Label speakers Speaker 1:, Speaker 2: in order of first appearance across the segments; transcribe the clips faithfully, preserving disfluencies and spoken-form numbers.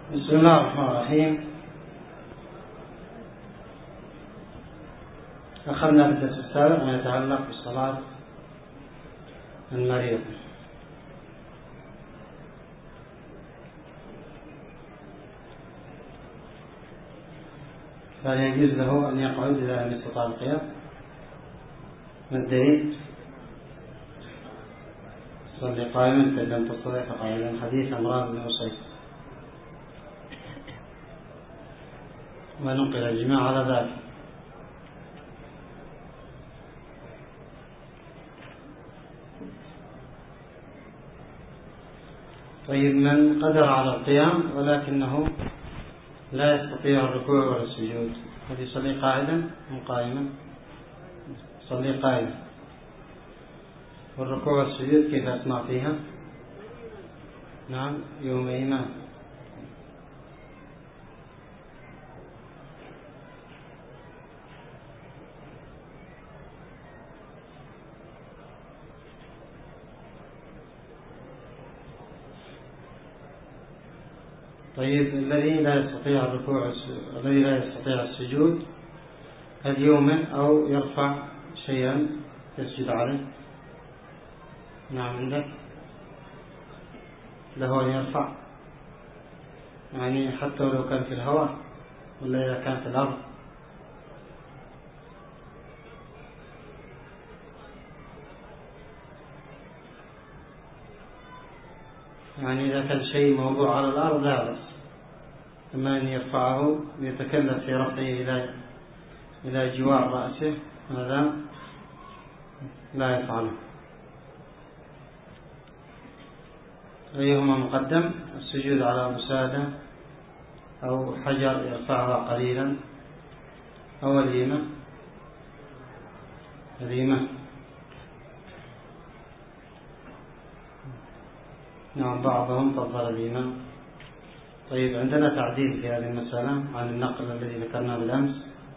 Speaker 1: بسم الله الرحمن الرحيم. أخذنا في الدرس السابق ما يتعلق بالصلاة المريض. فهل يجوز له أن يقعد إذا لم يستطع القيام؟ ما الدليل؟ صلي قائما فإن لم تستطع فقاعدا، حديث عمران بن حصين. ونقل الإجماع على ذلك. طيب، من قدر على القيام ولكنه لا يستطيع الركوع ولا السجود، هل يصلي قاعدا أم قائما؟ يصلي قائما. والركوع والسجود كيف أسمع فيها؟ نعم، يومئذ. طيب، الذي لا يستطيع الركوع الذي لا يستطيع السجود هل يومئ أو يرفع شيئا يسجد عليه؟ نعم، عندك له أن يرفع، يعني حتى لو كان في الهواء ولا إذا كان في الأرض؟ يعني إذا كان شيء موضوع على الأرض لا بأس، أما أن يرفعه يتكلف في رفعه إلى إلى جوار رأسه هذا لا يفعله. أيهما مقدم؟ السجود على مساعدة أو حجر يرفعها قليلا أو الهيمة؟ الهيمة. نعم، بعضهم فضل الهيمة. طيب، عندنا تعديل في هذه المسألة عن النقل الذي ذكرناه بالأمس.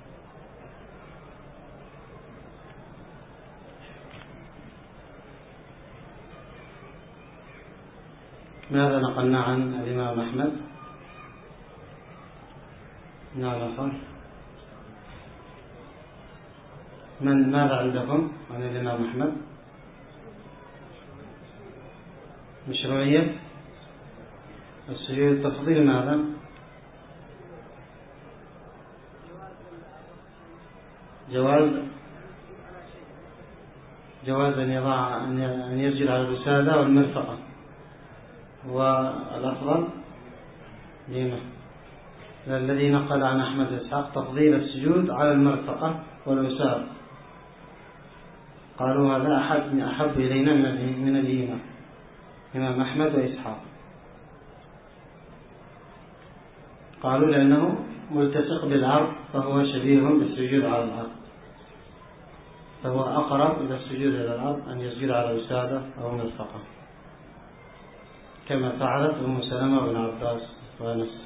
Speaker 1: ماذا نقلنا عن الإمام أحمد؟ نعم أخوان، من ماذا عندكم عن الإمام أحمد؟ مشروعية السجود. تفضيل ماذا؟ جواز جواز أن يضع أن يسجد على الوسادة والمرفقة، والأفضل ديمة. الذي نقل عن أحمد إسحاق تفضيل السجود على المرفقة والوسادة، قالوا هذا أحد من أحب إلينا من الديمة، إمام أحمد وإسحاق. قالوا لأنه ملتصق بالأرض فهو شبيه بالسجود على الأرض، فهو أقرب إلى السجود على الأرض أن يسجد على وسادة أو مرفقة، كما فعلت أم سلمة بن عباس وأنس.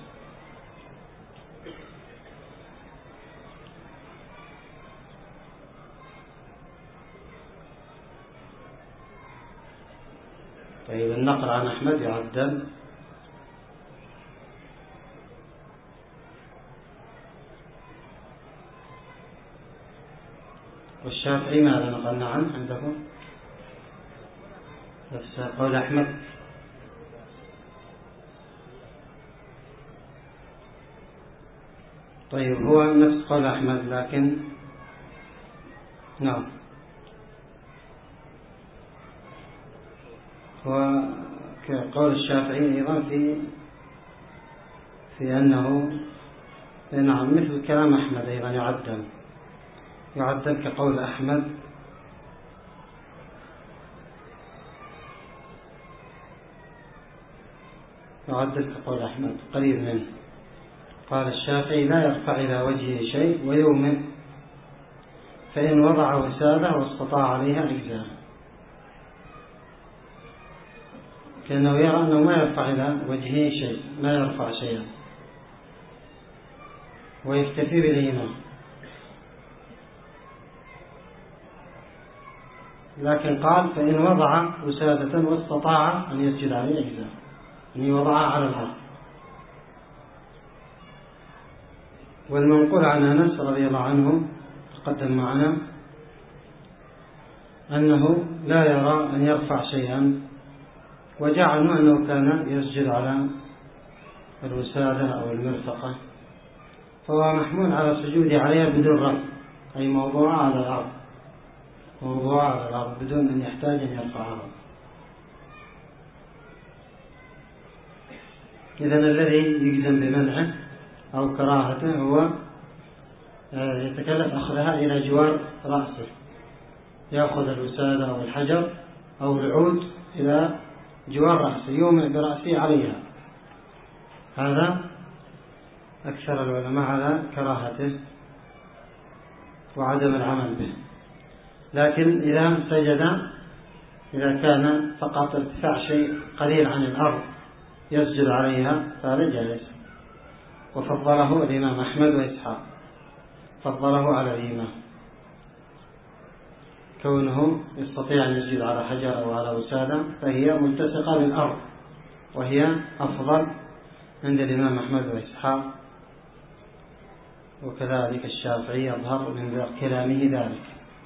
Speaker 1: طيب، النقل عن أحمد يعدل. والشافعي ماذا نقلنا عنه عندكم؟ نفس قول أحمد. طيب، هو نفس قول أحمد، لكن نعم، هو كقول الشافعي أيضا في في أنه نعم مثل كلام أحمد أيضا يعدل يعدل كقول أحمد. يعدل كقول أحمد قريب منه. قال الشافعي لا يرفع إلى وجهه شيء ويومئ، فإن وضع وسادة واستطاع عليها أجزاء، كأنه يرى أنه ما يرفع إلى وجهه شيء، ما يرفع شيئا ويكتفي بالإيمان، لكن قال فإن وضع وسادة واستطاع أن يسجد عليه أجزاء، أن يوضعها على الأرض. والمنقول عن أنس رضي الله عنه تقدم معنا أنه لا يرى أن يرفع شيئا، وجعلوا أنه كان يسجد على الوسادة أو المرفقة، فهو محمول على السجود عليها بدون رفع، أي موضوع على الأرض، موضوع على الأرض بدون أن يحتاج أن يرفعها. إذن الذي يجزم بمنعه أو كراهته هو يتكلف أخذها إلى جوار رأسه، يأخذ الوسادة أو الحجر أو العود إلى جوار رأسه، يومئ برأسه عليها. هذا أكثر العلماء على كراهته وعدم العمل به. لكن إذا سجد، إذا كان فقط ارتفاع شيء قليل عن الأرض يسجد عليها فهذا جائز، وفضله الإمام أحمد وإسحاق، فضله على الإمام كونه يستطيع أن يسجد على حجر أو على وسادة، فهي ملتصقة بالأرض، وهي أفضل عند الإمام أحمد وإسحاق، وكذلك الشافعي يظهر من كلامه ذلك.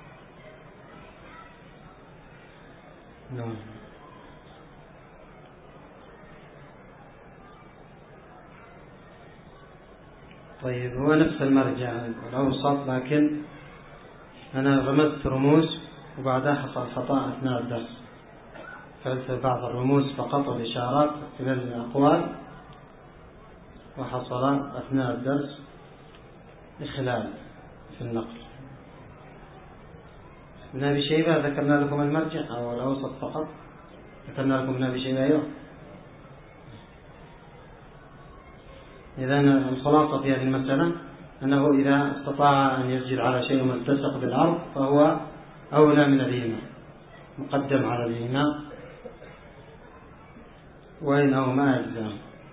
Speaker 1: نعم. طيب، هو نفس المرجع الأوسط، لكن أنا رمزت رموز وبعدها حصل خطأ أثناء الدرس، فعلت بعض الرموز فقط والإشارات إلى الأقوال، وحصل أثناء الدرس إخلال في النقل. ابن أبي شيبة ذكرنا لكم المرجع أو الأوسط فقط؟ ذكرنا لكم ابن أبي شيبة. أيوه. إذن الخلاصة في هذه المسألة أنه إذا استطاع أن يسجد على شيء ملتصق بالأرض فهو أولى من الإمام، مقدم على الإمام، وإن أو ما أجزاه،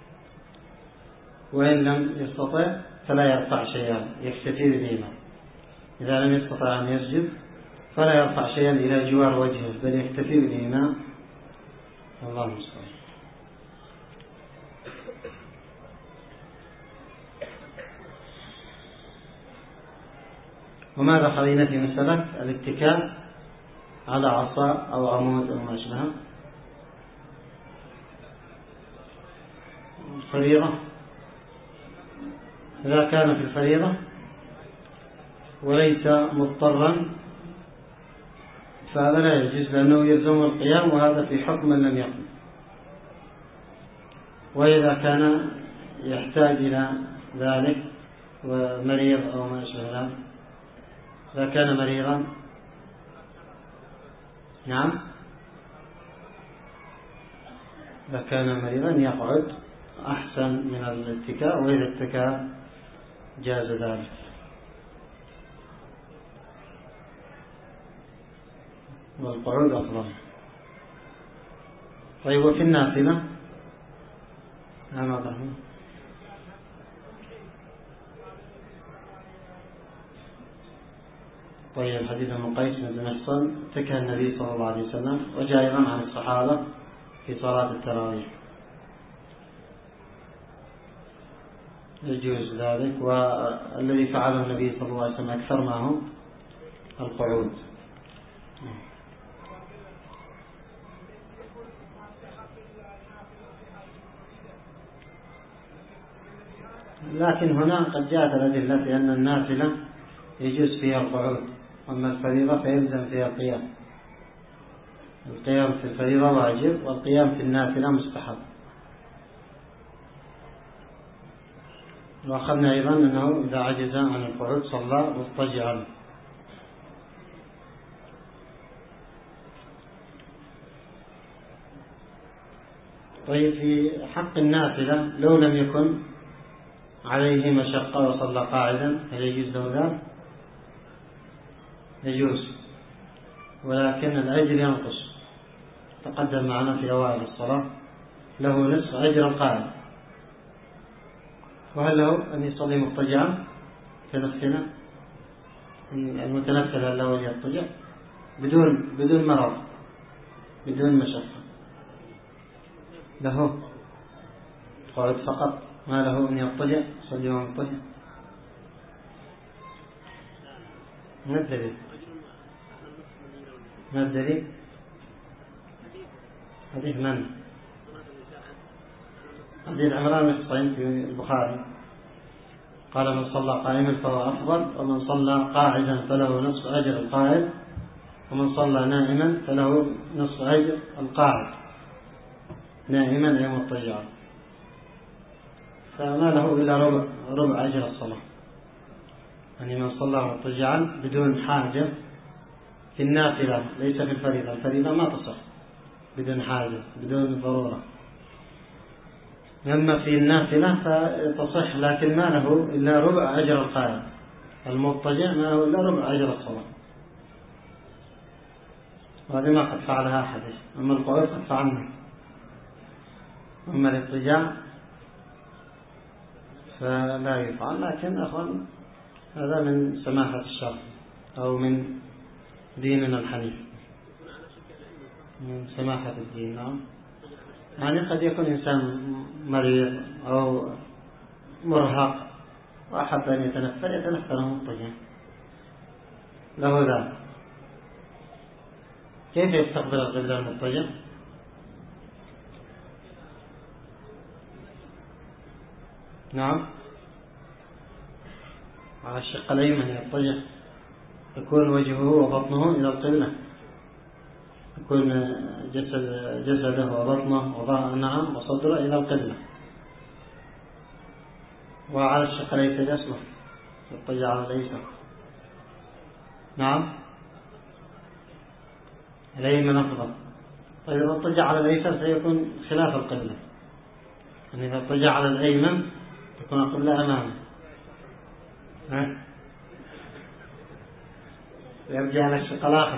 Speaker 1: وإن لم يستطع فلا يرفع شيئا، يكتفي بالإمام. إذا لم يستطع أن يسجد فلا يرفع شيئا إلى جوار وجهه، بل يكتفي بالإمام. الله المستعان. وماذا خلينا في مسألة الاتكاء على عصا أو عمود أو ما أشبهه؟ الفريضة، إذا كان في الفريضة وليس مضطرا فهذا لا يجوز، لأنه يلزم القيام، وهذا في حكم من لم يقم. وإذا كان يحتاج إلى ذلك ومريض أو ما أشبه ذلك، إذا كان مريضا نعم إذا كان مريضا يقعد أحسن من الاتكاء، وإذا الاتكاء جاز ذلك. والقعود أفضل. طيب، وفي النافلة نعم أضحه. طيب، حديث ابن قيس بن محصن اتكى النبي صلى الله عليه وسلم، وجاء أيضا عن الصحابة في صلاة التراويح، يجوز ذلك. والذي فعله النبي صلى الله عليه وسلم أكثر ما هو القعود. لكن هنا قد جاءت الأدلة في أن النافلة يجوز فيها القعود، أما الفريضة فيلزم فيها القيام. القيام في الفريضة واجب، والقيام في النافلة مستحب. وأخذنا أيضا أنه إذا عجز عن القعود صلى مضطجعا. طيب، في حق النافلة لو لم يكن عليه مشقة وصلى قاعدا هل يجوز له ذلك؟ يجوز، ولكن الأجر ينقص. تقدم معنا في أوائل الصلاة له نصف أجر القاعد. وهل له أن يصلي مضطجعا كنفسنا؟ المتنفل هل له أن يضطجع بدون بدون مرض بدون مشقة؟ له قعد فقط، ما له أن يضطجع يصلي مضطجع. ما الدليل؟ ما الدليل؟ حديث من؟ حديث عمران بن حصين في البخاري قال من صلى قائما فهو أفضل، ومن صلى قاعدا فله نصف أجر القائد، ومن صلى نائما فله نصف أجر القاعد، نائما أي مضطجعا، فما له إلا ربع, ربع أجر الصلاة. يعني من صلى مضطجعا بدون حاجة في النافلة ليس في الفريضة، الفريضة ما تصح بدون حاجة بدون ضرورة، أما في النافلة فتصح لكن ما له إلا ربع أجر القائم، المضطجع ما له إلا ربع أجر الصلاة، وهذه ما قد فعلها أحد. أما القعود قد فعلنا، أما الاضطجاع فلا يفعل. لكن أخوان هذا من سماحة الشرع أو من ديننا الحنيف، من سماحة الدين. نعم، يعني قد يكون إنسان مريض أو مرهق وأحب أن يتنفل يتنفل مضطجعا له ذلك. كيف يستقبل القبلة المضطجع؟ نعم، على الشق الأيمن يضطجع، يكون وجهه وبطنه إلى القبلة، يكون جسد جسده وبطنه وظهره نعم وصدره إلى القبلة، وعلى الشق الأيسر يسلك يضطجع على الأيسر. نعم، الأيمن أفضل. طيب إذا اضطجع على الأيسر سيكون خلاف القبلة، يعني إذا اضطجع على الأيمن تكون القبلة أمامه، ها يرجع على الشق الآخر،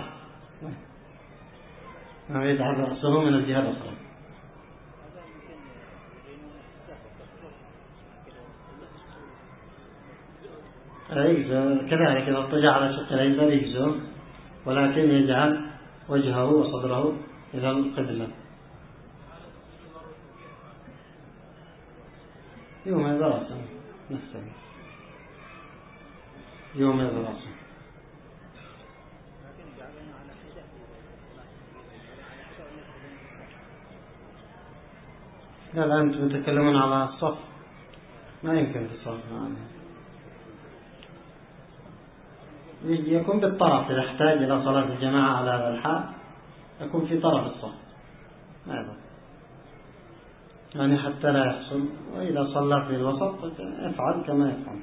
Speaker 1: ما يجعل رأسه من الجهة الأخرى. كذلك إذا اضطجع على الشق الأيسر يجزه، ولكن يجعل وجهه وصدره إلى القبلة. يوم يضرسه نفسه، يوم يضرسه. لا لا، أنتم تتكلمون على الصف، ما يمكن في الصف. يكون بالطرف، إذا احتاج إلى صلاة الجماعة على هذا الحال يكون في طرف الصف، ما يضر يعني حتى لا يحصل. وإذا صلى في الوسط افعل كما يفعل.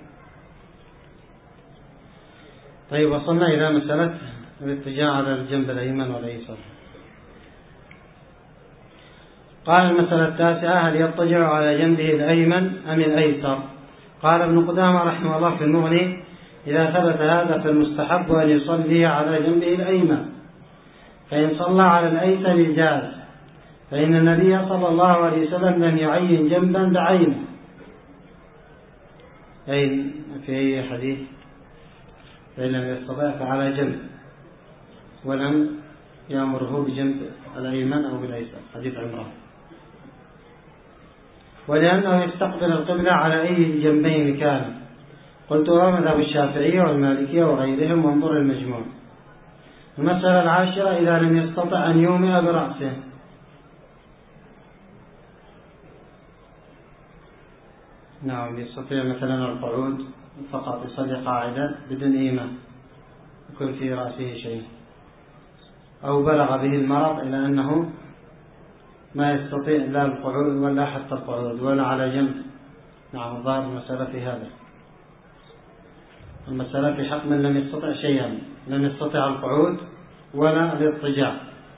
Speaker 1: طيب، وصلنا إلى مسألة الاتجاه على الجنب الأيمن والأيسر. قال المسألة التاسعة: هل يضطجع على جنبه الأيمن أم الأيسر؟ قال ابن قدامة رحمه الله في المغني: إذا ثبت هذا فالمستحب أن يصلي على جنبه الأيمن، فإن صلى على الأيسر جاز، فإن النبي صلى الله عليه وسلم لم يعين جنبا بعينه. أي في أي حديث؟ فإن لم يستطع فعلى جنب، ولم يأمره بجنب الأيمن أو بالأيسر، حديث عمران. ولأنه يستقبل القبلة على أي جنبين كان. قلت هو مذهب الشافعية والمالكية وغيرهم، وانظر المجموع. المسألة العاشرة: إذا لم يستطع أن يومئ برأسه. نعم، يستطيع مثلا القعود فقط، يصلي قاعدا بدون إيماء يكون في رأسه شيء، أو بلغ به المرض إلى أنه ما يستطيع لا القعود ولا حتى القعود ولا على جنب. نعم، ظاهر المسألة في هذا. المسألة في حق من لم يستطع شيئا، لم يستطع القعود ولا الاضطجاع،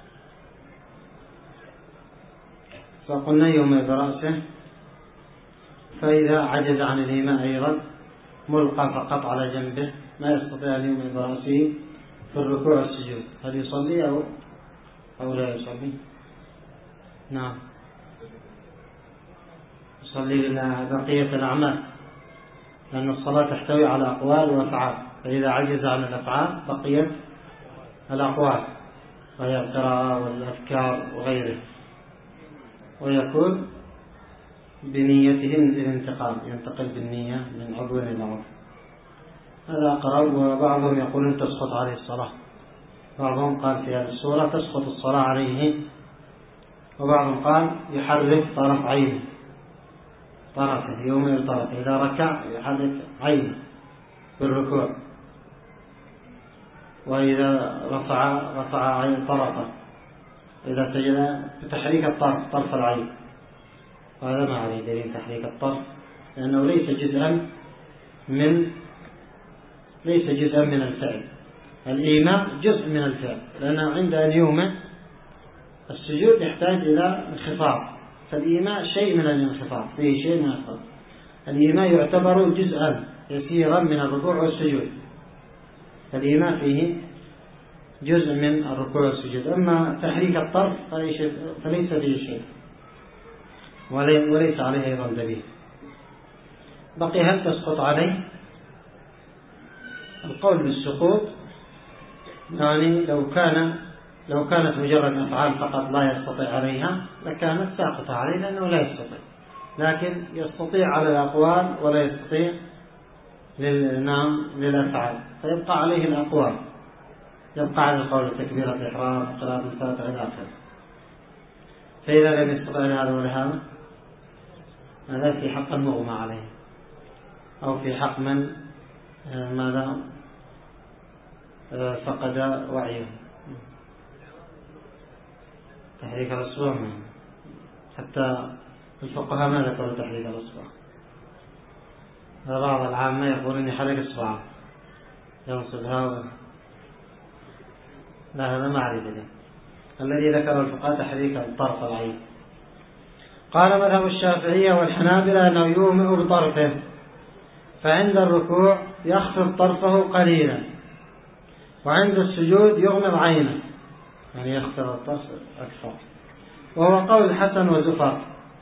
Speaker 1: فقلنا يومئ برأسه. فإذا عجز عن الإيماء أيضا ملقى فقط على جنبه، ما يستطيع أن يومئ برأسه في الركوع والسجود، هل يصلي أو أو لا يصلي؟ نعم، يصلي بقية الأعمال، لأن الصلاة تحتوي على أقوال وأفعال، فإذا عجز عن الأفعال بقيت الأقوال وهي القراءة والأذكار وغيره، ويكون بنيته الانتقال، ينتقل بالنية من عضو إلى عضو. هذا أقرب. وبعضهم يقولون تسقط عليه الصلاة، بعضهم قال في هذه السورة تسقط الصلاة عليه، وبعضهم قال يحرك طرف عينه، طرفه يومئ طرفه، إذا ركع يحرك عينه بالركوع، وإذا رفع رفع عين طرفه، إذا سجد بتحريك الطرف طرف العين. وهذا ما عليه دليل تحريك الطرف، لأنه ليس جزءا من ليس جزءا من الفعل. الإيماء جزء من الفعل، لأنه عند أن يومئ السجود يحتاج إلى انخفاض، فالإيماء شيء من الانخفاض، فيه شيء من الانخفاض. الإيماء يعتبر جزءا يسيرا من الركوع والسجود، الإيماء فيه جزء من الركوع والسجود. أما تحريك الطرف فليس فيه شيء، وليس عليه أيضا دليل. بقي هل تسقط عليه؟ القول بالسقوط يعني لو كان لو كانت مجرد أفعال فقط لا يستطيع عليها لكانت ساقطة عليه، لأنه لا يستطيع، لكن يستطيع على الأقوال ولا يستطيع للنام للأفعال، فيبقى عليه الأقوال، يبقى على القول تكبيرة الإحرام قراءة الفاتحة إلى آخره. فإذا لم يستطع هذا ولا هذا في حق المغمى عليه، أو في حق من ماذا فقد وعيه. تحريك الأصبع، حتى الفقهاء ما ذكروا تحريك الأصبع. بعض العامة يقولون يحرك إصبعه ينصبها، لا هذا ما عليه دليل. الذي ذكر الفقهاء تحريك الطرف العين. قال مذهب الشافعية والحنابلة أنه يومئ بطرفه، فعند الركوع يخفض طرفه قليلا، وعند السجود يغمض عينه، يعني يخفض الطرف أكثر، وهو قول الحسن وزفر.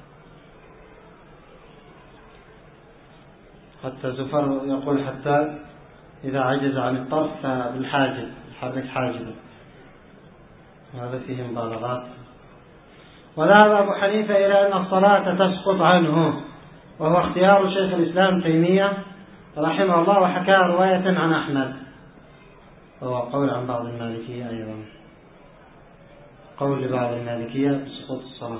Speaker 1: حتى زفر يقول حتى إذا عجز عن الطرف فبالحاجب يحرك حاجبه، هذا فيه مبالغات. وذهب أبو حنيفة إلى أن الصلاة تسقط عنه، وهو اختيار شيخ الإسلام تيمية رحمه الله، وحكى رواية عن أحمد، وهو قول عن بعض المالكية أيضا، قول لبعض المالكية بسقوط الصلاة.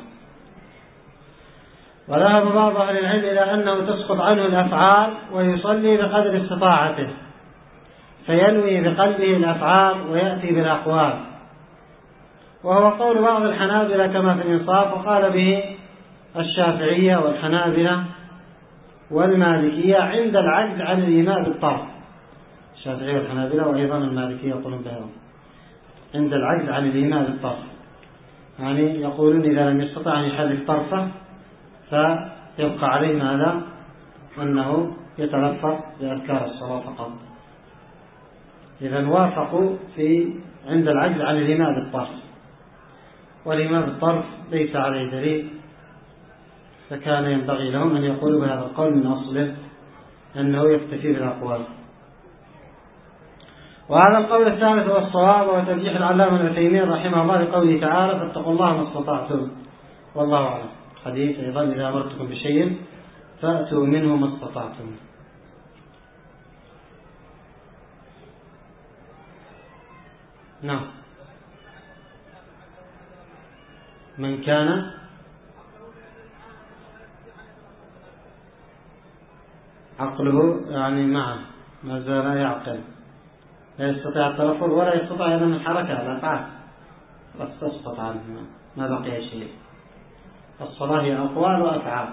Speaker 1: وذهب بعض أهل العلم إلى أنه تسقط عنه الأفعال، ويصلي بقدر استطاعته، فينوي بقلبه الأفعال ويأتي بالأقوال، وهو قول بعض الحنابلة كما في الإنصاف، وقال به الشافعية والحنابلة والمالكية عند العجز عن الإيماء بالطرف. الشافعية والحنابلة وأيضا المالكية يقولون بهم عند العجز عن الإيماء بالطرف، يعني يقولون إذا لم يستطع أن يحرك طرفه فيبقى عليه ماذا؟ أنه يتلفظ بأذكار الصلاة فقط. إذا وافقوا في عند العجز عن الإيماء بالطرف، والإيماء بالطرف ليس عليه دليل، فكان ينبغي لهم أن يقولوا بهذا القول من أصله أنه يكتفي بالأقوال. وهذا القول الثالث هو الصواب، وترجيح العلامة ابن تيمية رحمه الله لقوله تعالى فاتقوا الله ما استطعتم، والله أعلم. حديث أيضا إذا أمرتكم بشيء فأتوا منه ما استطعتم. نعم. من كان عقله يعني معه ما زال يعقل، لا يستطيع التلفظ ولا يستطيع أيضا الحركة الأفعال، بس تسقط عنه، ما بقي شيء. الصلاة هي أقوال وأفعال،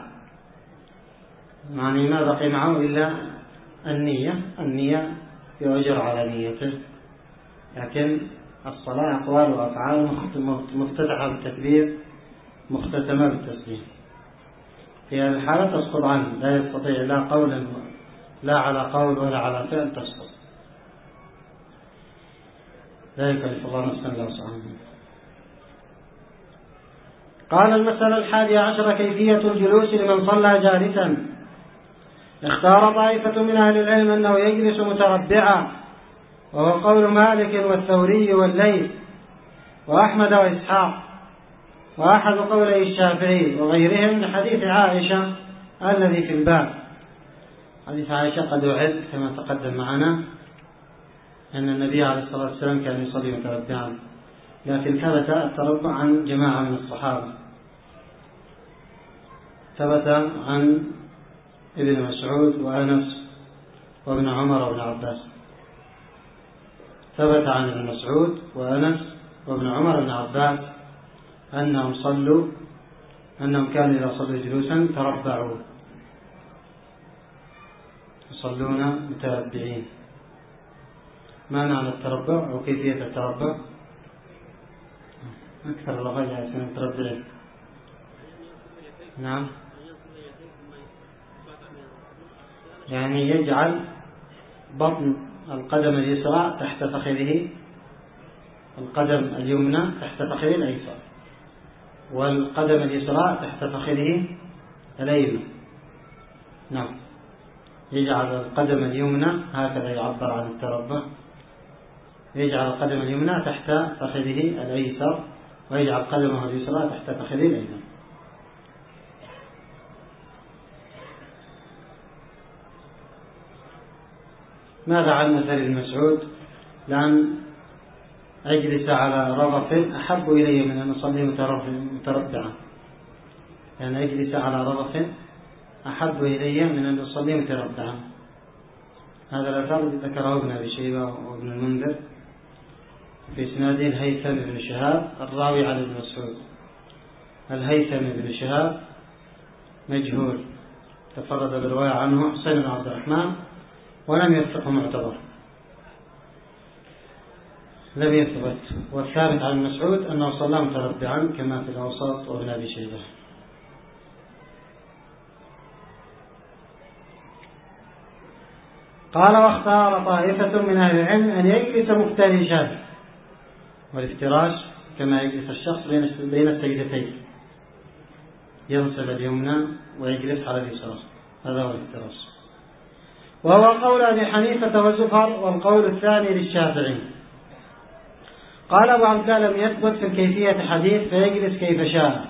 Speaker 1: يعني ما بقي معه إلا النية، النية يؤجر على نيته، لكن الصلاة أقوال وأفعال مفتتحة بالتكبير مختتمة بالتسليم. في هذه الحالة تسقط عنه، لا يستطيع لا قولا لا على قول ولا على فعل تسقط، لا يكلف الله نفسا إلا وسعها. قال المسألة الحادية عشر كيفية الجلوس لمن صلى جالسا. اختار طائفة من أهل العلم أنه يجلس متربعا، وهو قول مالك والثوري والليث وأحمد وإسحاق، وأحد قولي الشافعي وغيرهم لحديث عائشة الذي في الباب، حديث عائشة قد أعد كما تقدم معنا أن النبي عليه الصلاة والسلام كان يصلي متربعا، لكن ثبت التربع عن جماعة من الصحابة. ثبت عن ابن مسعود وأنس وابن عمر وابن عباس. ثبت عن ابن مسعود وأنس وابن عمر وابن عباس أنهم صلوا أنهم كانوا إذا صلوا جلوسا تربعوا، يصلون متربعين. ما معنى التربع وكيفية التربع؟ أكثر اللغة يسمون متربعين. نعم، يعني يجعل بطن القدم اليسرى تحت فخذه، القدم اليمنى تحت فخذه الأيسر، والقدم اليسرى تحت فخذه الأيمن. نعم، يجعل القدم اليمنى، هكذا يعبر عن التربع، يجعل القدم اليمنى تحت فخذه الأيسر، ويجعل قدمه اليسرى تحت فخذه الأيمن. ماذا عن مثل ابن مسعود؟ لأن أجلس على رضف أحب إلي من أن أصلي متربعا، لأن أجلس على رضف أحب إلي من أن أصلي متربعا. هذا الأثر ذكره ابن أبي شيبة وابن المنذر في إسناده الهيثم بن شهاب الراوي عن ابن مسعود. الهيثم بن شهاب مجهول، تفرد بالرواية عنه حسين بن عبد الرحمن ولم يثبت معتبر، لم يثبت. والثابت عن مسعود أنه صلى متربعا كما في الأوسط وابن أبي شيبة. قال: واختار طائفة من أهل العلم أن يجلس مفترشا، والافتراش كما يجلس الشخص بين السجدتين، ينصب اليمنى ويجلس على اليسار، هذا هو الافتراش. وهو قول أبي حنيفة وزفر، والقول الثاني للشافعي. قال أبو عبد الله: لم يثبت في الكيفية حديث فيجلس كيف شاء،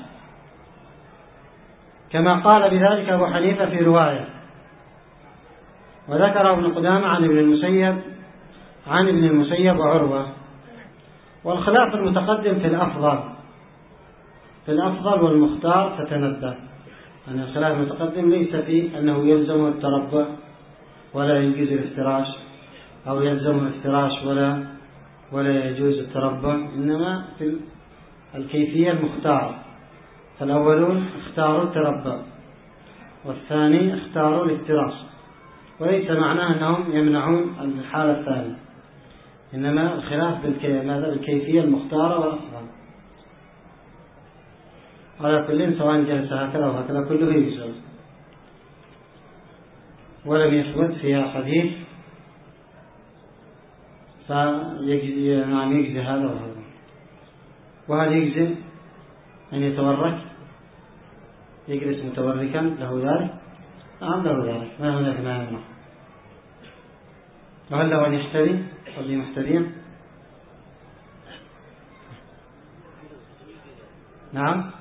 Speaker 1: كما قال بذلك أبو حنيفة في رواية. وذكر ابن قدامة عن ابن المسيب عن ابن المسيب وعروة. والخلاف المتقدم في الأفضل في الأفضل والمختار فتنبه أن الخلاف المتقدم ليس في أنه يلزم التربع ولا يجوز الافتراش، أو يلزم الافتراش ولا ولا يجوز التربع، إنما في الكيفية المختارة. فالأولون اختاروا التربع والثاني اختاروا الافتراش، وليس معناه أنهم يمنعون الحالة الثانية، إنما الخلاف بالكيفية المختارة والأفضل. على كل سواء جلس هكذا وهكذا كله يجوز، ولم يثبت فيها حديث فيجزي نعم يجزي هذا وهذا. وهل يجزي أن يتورك يجلس متوركا له ذلك؟ نعم له ذلك، ما هناك ما يمنع. وهل له أن يحتري يصلي محتريا؟ نعم،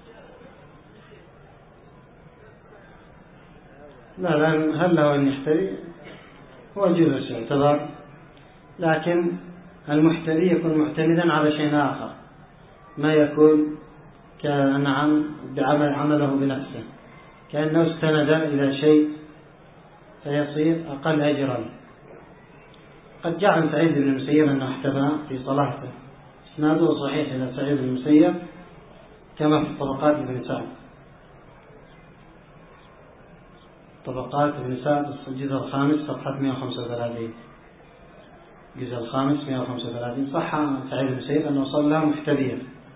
Speaker 1: لا لا، هل له أن يحتري؟ هو جلس يعتبر، لكن المحتري يكون معتمدا على شيء آخر، ما يكون كنعم بعمل عمله بنفسه، كأنه استند إلى شيء فيصير أقل أجرا. قد جاء عن سعيد بن المسيب أنه احتفى في صلاته، اسناده صحيح إلى سعيد بن المسيب كما في طبقات ابن سعد، طبقات ابن سعد الجزء الخامس صفحة مئة وخمسة وثلاثين، الجزء الخامس مئة وخمسة وثلاثين. صح عن سعيد بن المسيب أنه صلى محتبيا،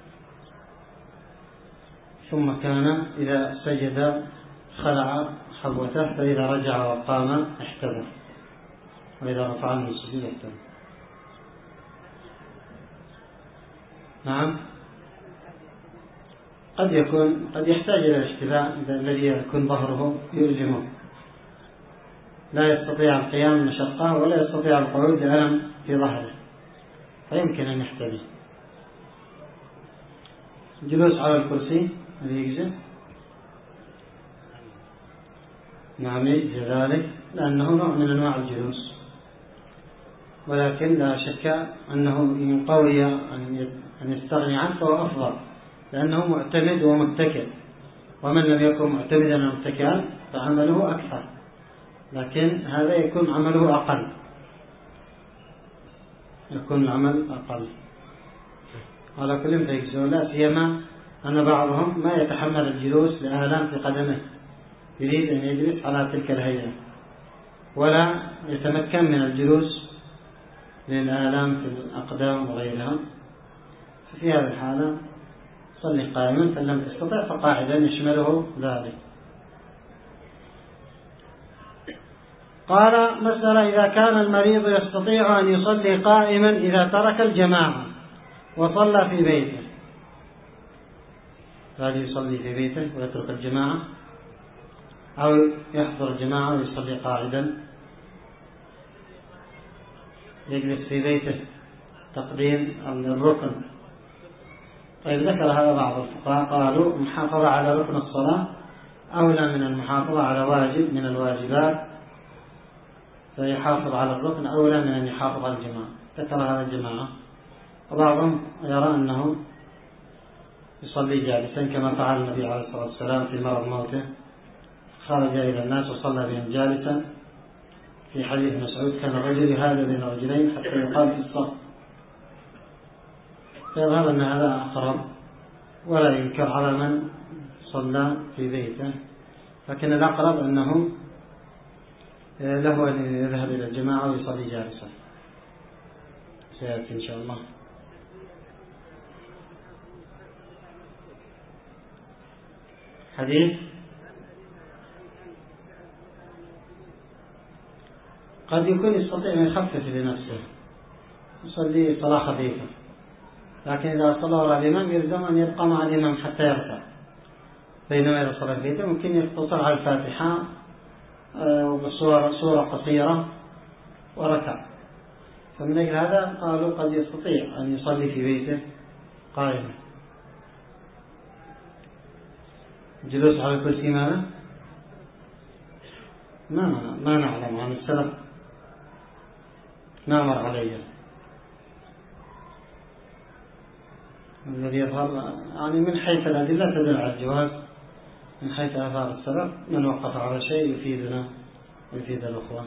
Speaker 1: ثم كان إذا سجد خلع حبوته، فإذا رجع وقام احتبى، وإذا رفع من السجود احتبى. نعم، قد يكون قد يحتاج إلى الاحتباء الذي يكون ظهره يلزمه، لا يستطيع القيام مشقة ولا يستطيع القعود لألم في ظهره، فيمكن أن يحتبي. الجلوس على الكرسي هل يجزي؟ نعم ذلك لأنه نوع من أنواع الجلوس، ولكن لا شك أنه إن قوي أن يستغني عنه فهو أفضل، لأنه معتمد ومتكئ، ومن لم يكن معتمدا ومتكئا فعمله أكثر، لكن هذا يكون عمله أقل، يكون العمل أقل على كل فيجزون. لا سيما أن بعضهم ما يتحمل الجلوس لآلام في قدمه، يريد أن يجلس على تلك الهيئة، ولا يتمكن من الجلوس للآلام في الأقدام وغيرها، ففي هذه الحالة صلي قائما، فإن لم تستطع فقاعدا يشمله ذلك. قال مسألة: إذا كان المريض يستطيع أن يصلي قائما إذا ترك الجماعة وصلى في بيته، هل يصلي في بيته ويترك الجماعة، أو يحضر الجماعة ويصلي قاعدا يجلس في بيته تقديم الركن؟ طيب ذكر هذا بعض الفقهاء، قالوا المحافظة على ركن الصلاة أولى من المحافظة على واجب من الواجبات، فيحافظ على الركن أولى من أن يحافظ على الجماعة. ذكر هذا الجماعة، وبعضهم يرى أنه يصلي جالسا كما فعل النبي عليه الصلاة والسلام في مرض موته، خرج إلى الناس وصلى بهم جالسا. في حديث مسعود: كان الرجل هذا بين رجلين حتى يقام في الصف. فيظهر أن هذا أقرب، ولا ينكر على من صلى في بيته، لكن الأقرب أنه له أن يذهب إلى الجماعة ويصلي جالسا، سيأتي إن شاء الله. حديث قد يكون يستطيع أن يخفف لنفسه، يصلي صلاة خفيفة، لكن إذا صلى وراء الإمام يلزم أن يبقى مع الإمام حتى يركع، بينما إذا صلى في بيته ممكن يقتصر على الفاتحة وبصورة صورة قصيرة وركع. فمن أجل هذا قالوا قد يستطيع أن يصلي في بيته قائما. جلوس على الكرسي ماذا؟ ما ما نعلم عن السلف، ما مر عليه. الذي يظهر يعني من حيث الأدلة تدل على الجواز، من حيث آثار السلف من وقف على شيء يفيدنا ويفيد الأخوة.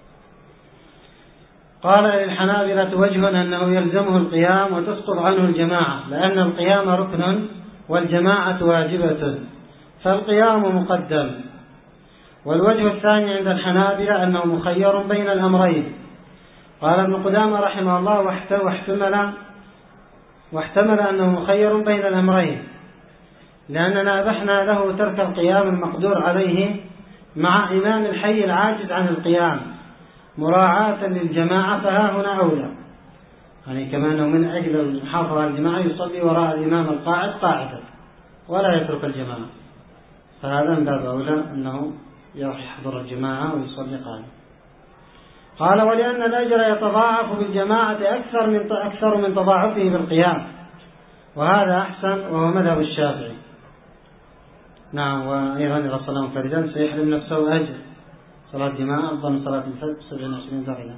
Speaker 1: قال: للحنابلة وجه أنه يلزمه القيام وتسقط عنه الجماعة، لأن القيام ركن والجماعة واجبة، فالقيام مقدم. والوجه الثاني عند الحنابلة أنه مخير بين الأمرين. قال ابن قدامة رحمه الله: واحتمل واحتمل أنه مخير بين الأمرين، لأننا أبحنا له ترك القيام المقدور عليه مع إمام الحي العاجز عن القيام مراعاة للجماعة، فها هنا أولى، يعني كما أنه من أجل المحافظة على الجماعة يصلي وراء الإمام القاعد قاعدا ولا يترك الجماعة، فهذا من باب أولى أنه يحضر الجماعة ويصلي قاعدا. قال: ولأن الأجر يتضاعف بالجماعة أكثر من أكثر من تضاعفه بالقيام، وهذا أحسن وهو مذهب الشافعي. نعم، وأيضا إذا صلى منفردا سيحرم نفسه أجر صلاة جماعة أفضل من صلاة الفجر سبعين عشرين درجة،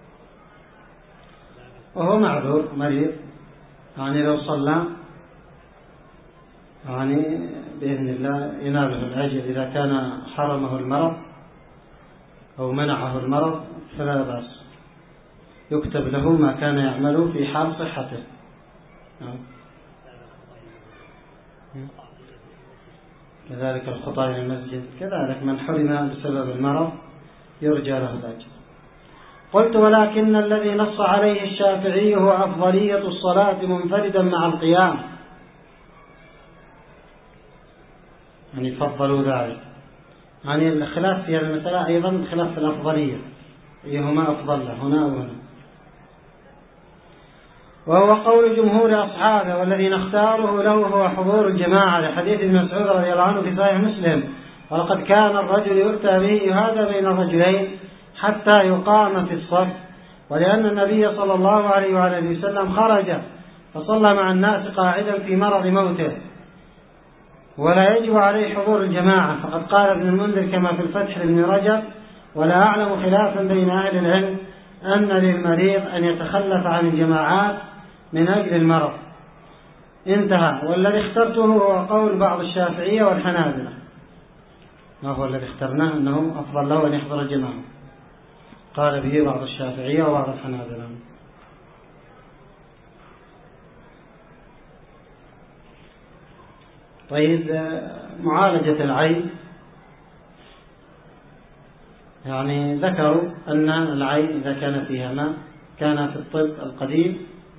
Speaker 1: وهو معذور مريض، يعني لو صلى يعني بإذن الله يناله الأجر إذا كان حرمه المرض أو منعه المرض فلا بأس، يكتب له ما كان يعمله في حال صحته. كذلك الخطأ إلى المسجد، كذلك من حرم بسبب المرض يرجى له الأجر. قلت: ولكن الذي نص عليه الشافعي هو أفضلية الصلاة منفردا مع القيام، يعني فضلوا ذلك، يعني الخلاف في المسألة أيضا خلاف في الأفضلية، أيهما أفضل له هنا أو هنا، وهو قول جمهور أصحابه، والذي نختاره له هو حضور الجماعة، لحديث ابن مسعود رضي الله عنه في صحيح مسلم: ولقد كان الرجل يؤتى به يهادى بين الرجلين حتى يقام في الصف. ولأن النبي صلى الله عليه وعلى وسلم خرج فصلى مع الناس قاعدا في مرض موته، ولا يجب عليه حضور الجماعة، فقد قال ابن المنذر كما في الفتح لابن رجب: ولا أعلم خلافا بين أهل العلم أن للمريض أن يتخلف عن الجماعات من أجل المرض. انتهى. والذي اخترته هو قول بعض الشافعية والحنابلة. ما هو الذي اخترناه؟ أنه أفضل له أن يحضر الجماعة، قال به بعض الشافعية وبعض الحنابلة. طيب، معالجة العين، يعني ذكروا أن العين إذا كان فيها ماء، كان في الطب القديم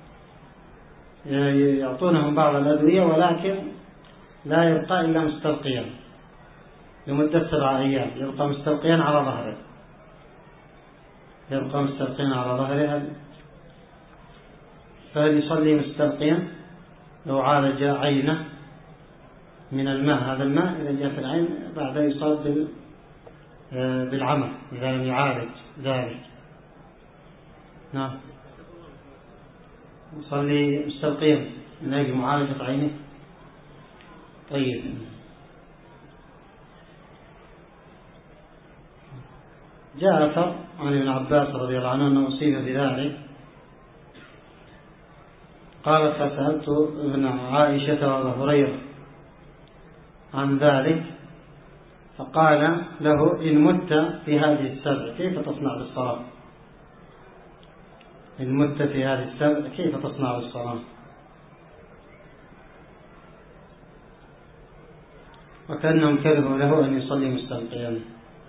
Speaker 1: يعطونهم بعض الأدوية ولكن لا يبقى إلا مستلقيا لمدة سبعة أيام، يبقى مستلقيا على ظهره، يبقى مستلقيا على ظهره. فيصلي مستلقيا لو عالج عينه من الماء. هذا الماء إذا جاء في العين بعد يصاب بالعمى إذا لم يعالج ذلك. نعم، يصلي مستلقيا من أجل معالجة عينه. طيب، جاء أثر عن ابن عباس رضي الله عنه أنه أصيب بذلك. قال: فسألت ابن عائشة وأبا هريرة عن ذلك، فقال له: إن مت في هذه السبع كيف تصنع بالصلاة؟ إن مت في هذه السبع كيف تصنع بالصلاة؟ وكأنهم كرهوا له أن يصلي مستلقيا.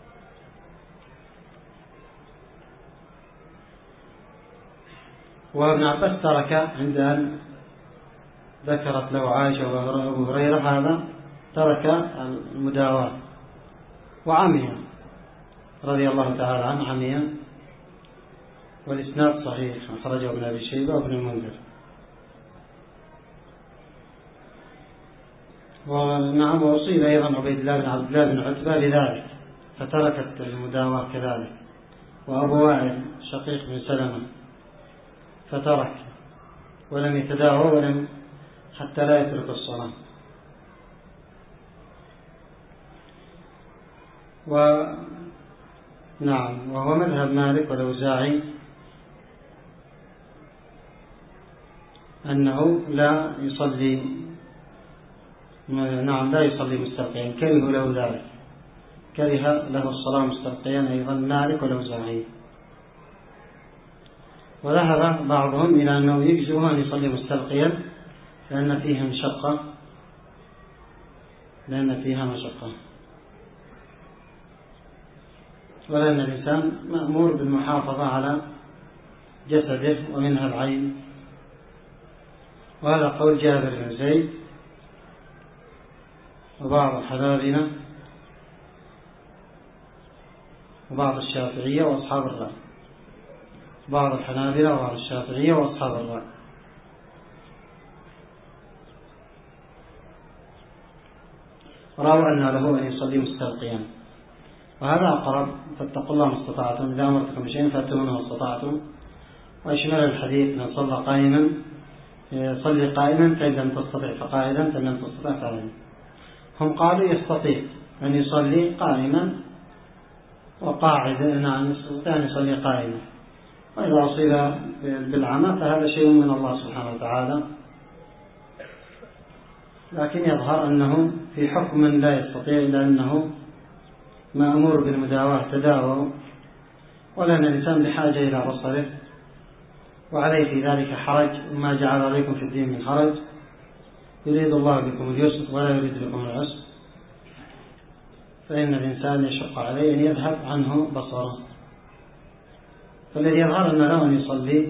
Speaker 1: وابن عباس ترك عند أن ذكرت له عائشة وأبو هريرة هذا، ترك المداواة وعمي رضي الله تعالى عنه عميا، والإسناد صحيح، أخرجه ابن أبي شيبة وابن المنذر. ونعم، وأصيب أيضا عبيد الله بن عبد الله بن عتبة بذلك فتركت المداواة كذلك، وأبو وائل شقيق بن سلمة فترك ولم يتداوى ولم حتى لا يترك الصلاة. ونعم، وهو مذهب مالك والأوزاعي أنه لا يصلي، نعم لا يصلي مستلقيا، كره له ذلك، كره له الصلاة مستلقيا أيضا مالك والأوزاعي. وذهب بعضهم إلى أنه يجزئه أن يصلي مستلقيا لأن فيها مشقة، لأن فيها مشقة ولأن الإنسان مأمور بالمحافظة على جسده ومنها العين. وهذا قول جابر بن زيد وبعض الحنابلة وبعض الشافعية وأصحاب الرأي، بعض الحنابلة وبعض الشافعية وأصحاب الرأي. رأوا أن له أن يصلي مستلقيا، وهذا أقرب. فاتقوا الله ما استطعتم، إذا أمرتكم بشيء فأتوا ما استطعتم. ويشمل الحديث: من صلى قائما صلي قائما، فإن لم تستطع فقاعدا، فإن لم تستطع فقاعدا. هم قالوا يستطيع أن يصلي قائما وقاعدا، نعم يستطيع أن يصلي قائما. وإذا أصيب بالعمى فهذا شيء من الله سبحانه وتعالى، لكن يظهر أنه في حكم لا يستطيع، إلا أنه مأمور بالمداواة تداووا، ولأن الإنسان بحاجة إلى بصره، وعليه في ذلك حرج، ما جعل عليكم في الدين من حرج، يريد الله بكم اليسر ولا يريد بكم العسر، فإن الإنسان يشق عليه أن يذهب عنه بصره. فالذي يظهر أن له أن يصلي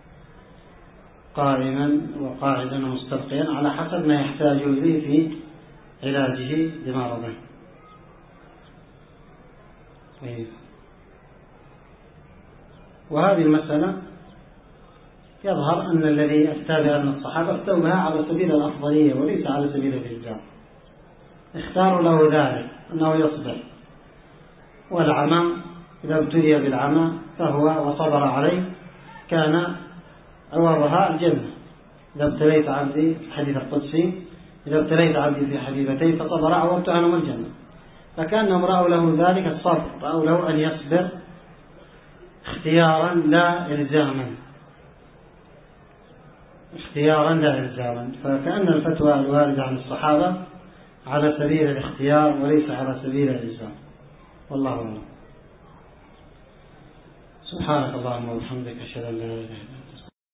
Speaker 1: قائما وقاعدا ومستلقيا على حسب ما يحتاج إليه في علاجه لمرضه. وهذه المسألة يظهر أن الذي أفتى بها من الصحابة افتوا بها على سبيل الأفضلية وليس على سبيل الإلزام، اختاروا له ذلك أنه يصبر. والعمى إذا ابتلي بالعمى فهو وصبر عليه كان عوضها الجنة. إذا ابتليت عبدي، الحديث القدسي: إذا ابتليت عبدي في حبيبتين فصبر عوضت عنهم الجنة. فكأنهم رأوا له ذلك الصبر، رأوا له أن يصبر اختيارا لا إلزاما، اختيارا لا إلزاما. فكأن الفتوى الواردة عن الصحابة على سبيل الاختيار وليس على سبيل الإلزام، والله أعلم. سبحانك اللهم وبحمدك، أشهد أن لا إله إلا أنت.